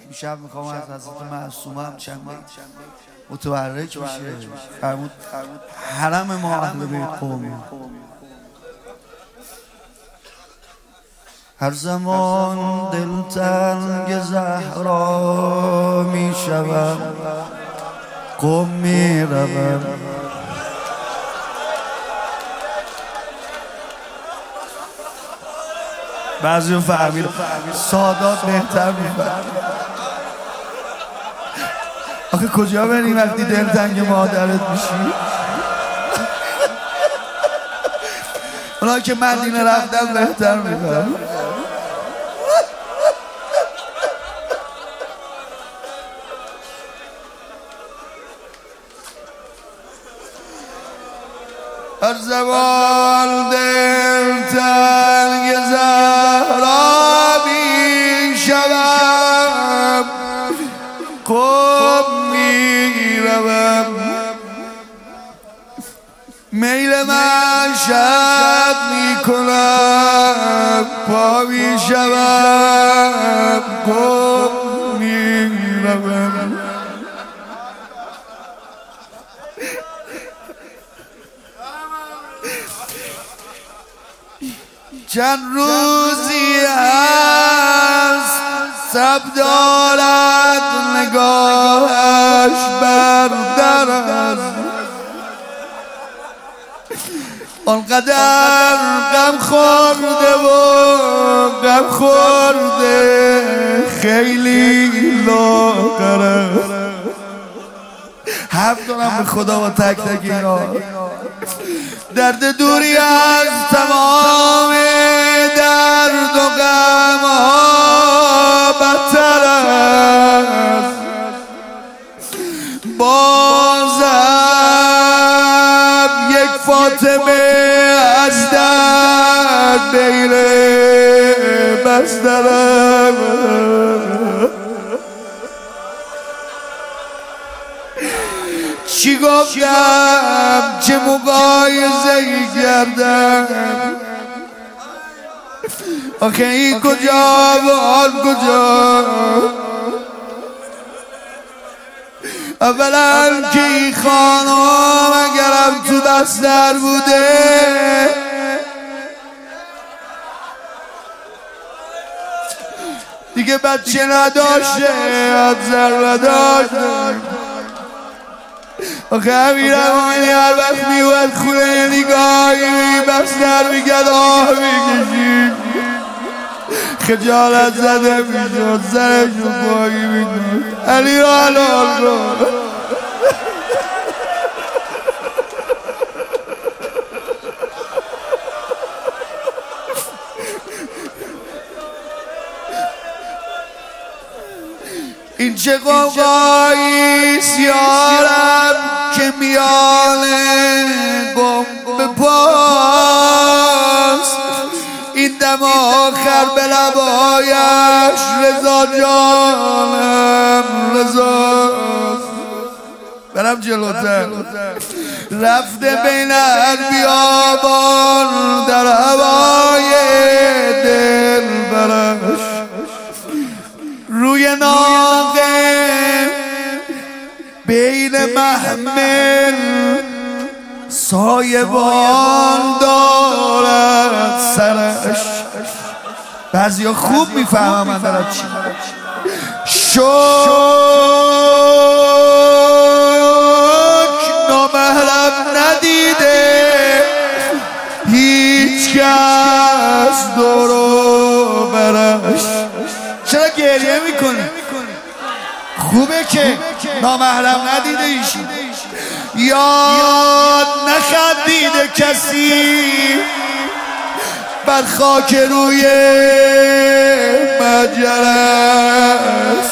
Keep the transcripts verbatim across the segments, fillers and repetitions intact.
امشب میخوام از حضرت معصومه هم چند متبرک بشه. فرمود حرم ما اهل بیت قومی. هر زمان دلتنگ زهرا میشوم، قم میروم. بعضی رو فهمید سادات بهتر میفهم. آخه کجا بریم وقتی دلتنگ مادرت میشی؟ اونا که مدینه رفتن بهتر میفهم. هر زمان دلتنگ زهرا میشوم، قم میروم. میل مشهد میکنم، پا میشوم، قم میروم. چند روزی هست سب دارد نگاهش بر در است، آنقدر غم خورده و غم خورده خیلی لاغر است. حرف دارم به خدا و تک تک اینا. درد دوری از تمام درد و غم ها بدتر است. بازم یک فاطمه از درد بین بسترم. چی گفتم چه مقایسه‌ای کردم؟ آخه این کجا و آن کجا؟ اولا که این خانم اگرم تو بستر بوده دیگه بچه نداشته، حدزر نداشته. آخه امیر امانی هر وقت میومد خونه نگاهی بستر میکرد آه میکشید، خجالت زده میشد، سرش رو پایی میدود. علی رو حلال کن. این چه قوقاییست یارم که میانه گم به پاست. این دم آخر به لبایش رضا جانم رضاست. برم جلوتر. رفته بین هر بیابان در هوای دل برش، روی ناقه بین محمل سایبان دارد سرش. بعضی ها خوب میفهمم من دارد چی. شک نامحرم ندیده هیچ کس دورو برش. چرا گریه میکنی؟ خوبه که نامحرم ندیده ایشی، یاد نخندیده کسی بر خاک روی مجرش.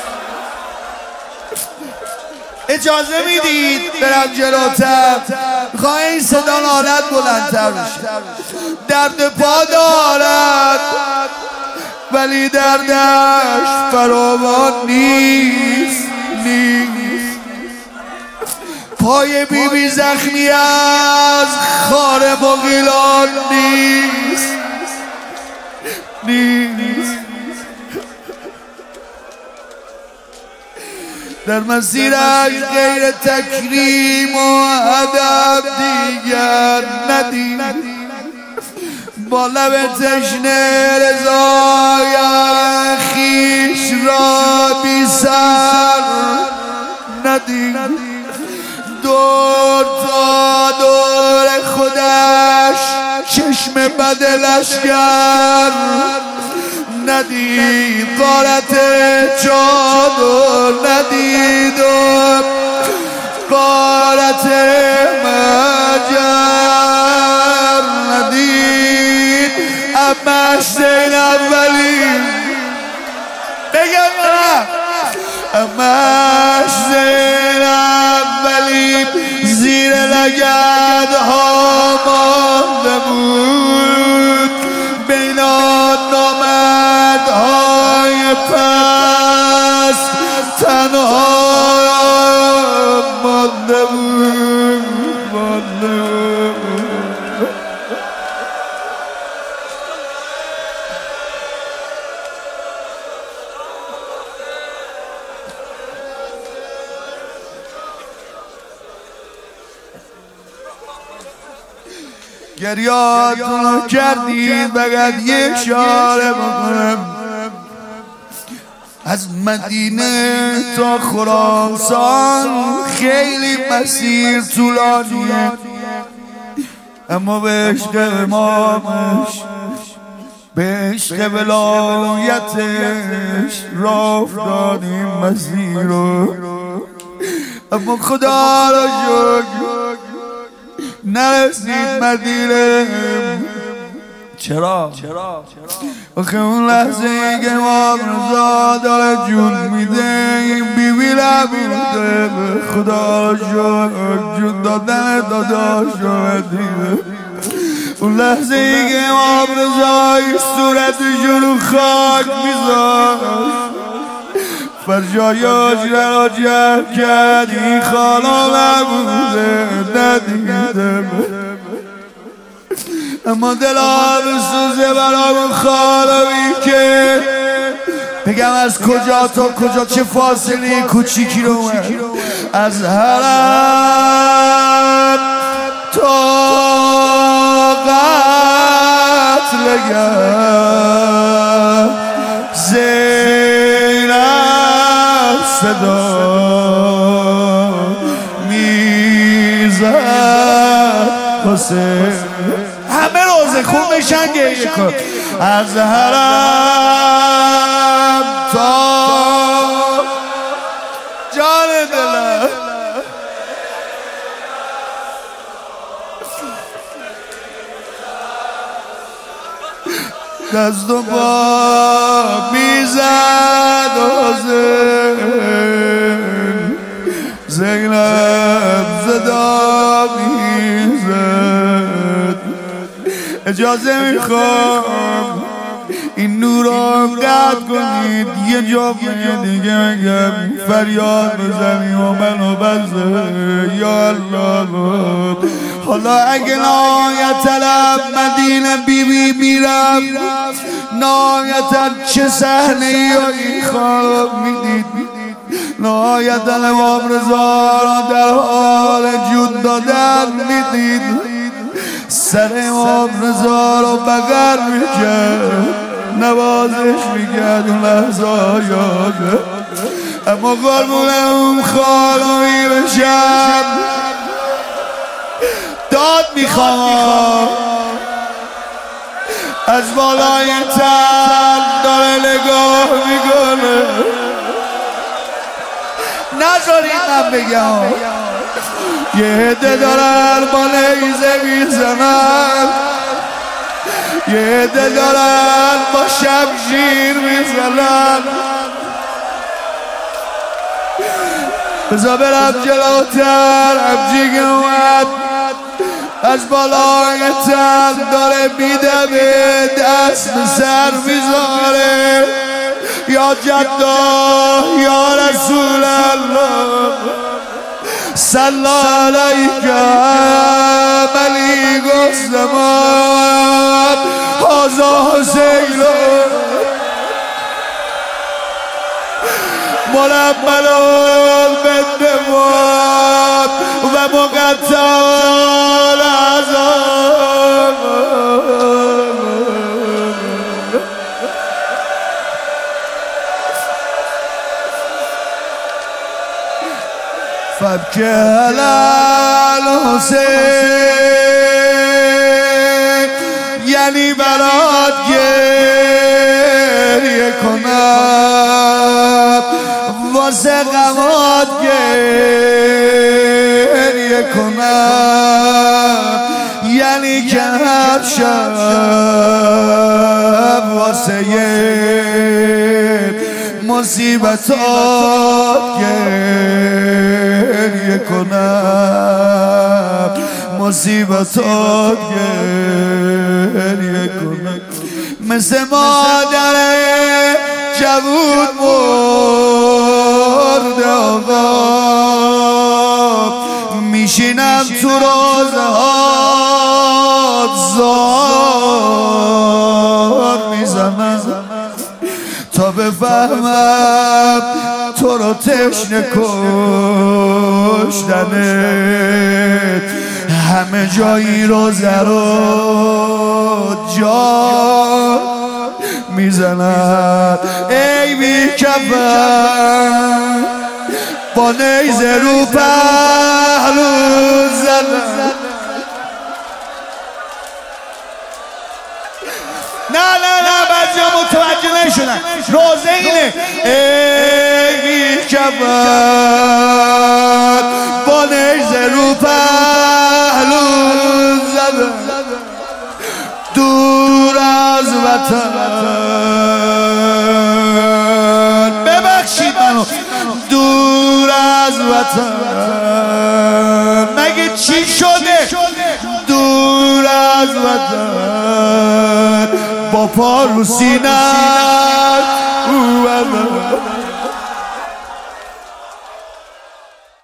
اجازه میدید برم جلوتر؟ میخواه این صدا نالت بلندتر بشه. درد پا دارد ولی دردش فراوان نیست نیست. پای بی بی زخمی از خار مغیلان نیست نیست. در مسیرش غیر تکریم و ادب دیگر ندید، با لب تشنه رضای خویش را بی سر ندید. دور تا دور خودش چشم بد لشکر ندید، غارت چادر ندید و غارت مجر ندید. امش زینب ولی بگم امش زینب ولی زیر لگدها مانده بود، بین نامردهای پست تنها مانده بود، مانده بود. گریاتون رو کردید، فقط یک اشاره بکنم. از مدینه تا خراسان خیلی مسیر طولانیه، اما به عشق امامش، به عشق ولایتش راه افتادیم مسیر رو. اما خدا را شکر نرسید مدینه. چرا؟ آخه اون لحظه ای که امام رضا داره جون میده، این بیبی نبوده. خدا را شکر جون دادن داداش رو دیده. اون لحظه ای که امام رضا این صورتشون رو خاک میذاشت، فرجای آجره را جمع کرد، این خالا نبوده ندیدم. اما دلم سوزه برام خالوی که بگم از کجا تا کجا چه فاصله کوچیکی رو اومد، از حرم تا قتلگاه زینب صدا میزد حسین. همه روزه خوب بشن گریه کن. از حرم تا جان دلم دست و پا میزد حسین، زینب صدا میزد. اجازه میخوام این نور رو قطع کنید، یه جمعه دیگه بگم فریاد بزنیم و منو بزه یا الله. حالا اگه نهایت طلب مدینه بی بی میرم، نهایتا چه صحنه ای این خواب میدید. نهایتا امام رضا را در حال جون دادن میدید، سر امام رضا رو بغل میکرد، نوازش میکرد اون لحظه یاده. اما قربون اون خالوی بشم داد میخوام، از بالای تن داره نگاه میکنه. نذارید من بگم یه عده دارن با نیزه میزنن، یه عده دارن با شمشیر میزنن. بذار برم جلوتر. همچی اومد از بالای تن داره میدمه، دست به سر میذاره، یا جدا یا رسول الله صلی علیک ملیک الزمان هذا حسین ململ به نواد و مقطع العذاب فبکی الحسین یعنی برات گریه کنم واسه غمات گریه کنم یعنی که هر شب واسه مصیبتات گریه کنم مصیبتات گریه کنم مثل مادر جوون مرده آقا میشینم تو روزه هات زار میزنم تا بفهمم تو رو تشنه کشتنت همه جایی رو زر و جان میزنن ای بی کفن با نیزه رو پهلو زنن نه نه نه بعضی ها متوجه نشدن روزه اینه ای بی کفن با نیزه رو پهلو زدن دور از وطن ببخشید منو دور از وطن مگه چی شده دور از وطن با پا رو سینه